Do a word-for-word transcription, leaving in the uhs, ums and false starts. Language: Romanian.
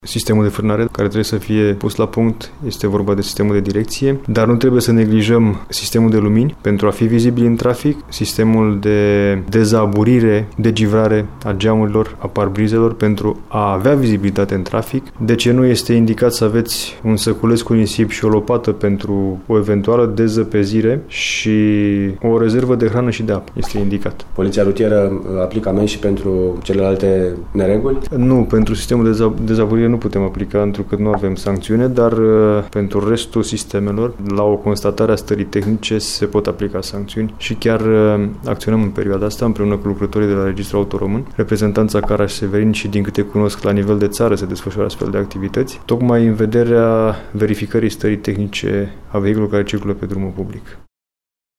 Sistemul de frânare care trebuie să fie pus la punct este vorba de sistemul de direcție, dar nu trebuie să neglijăm sistemul de lumini pentru a fi vizibil în trafic, sistemul de dezaburire, de givrare a geamurilor, a parbrizelor pentru a avea vizibilitate în trafic. De ce nu este indicat să aveți un săculeț cu nisip și o lopată pentru o eventuală dezăpezire și o rezervă de hrană și de apă? Este indicat. Poliția rutieră aplică amenzi și pentru celelalte nereguli? Nu, pentru sistemul de dezaburire nu putem aplica, întrucât nu avem sancțiune, dar pentru restul sistemelor, la o constatare a stării tehnice, se pot aplica sancțiuni și chiar acționăm în perioada asta împreună cu lucrătorii de la Registrul Auto Român, reprezentanța Caraș Severin și, din câte cunosc, la nivel de țară se desfășoară astfel de activități, tocmai în vederea verificării stării tehnice a vehiculului care circulă pe drumul public.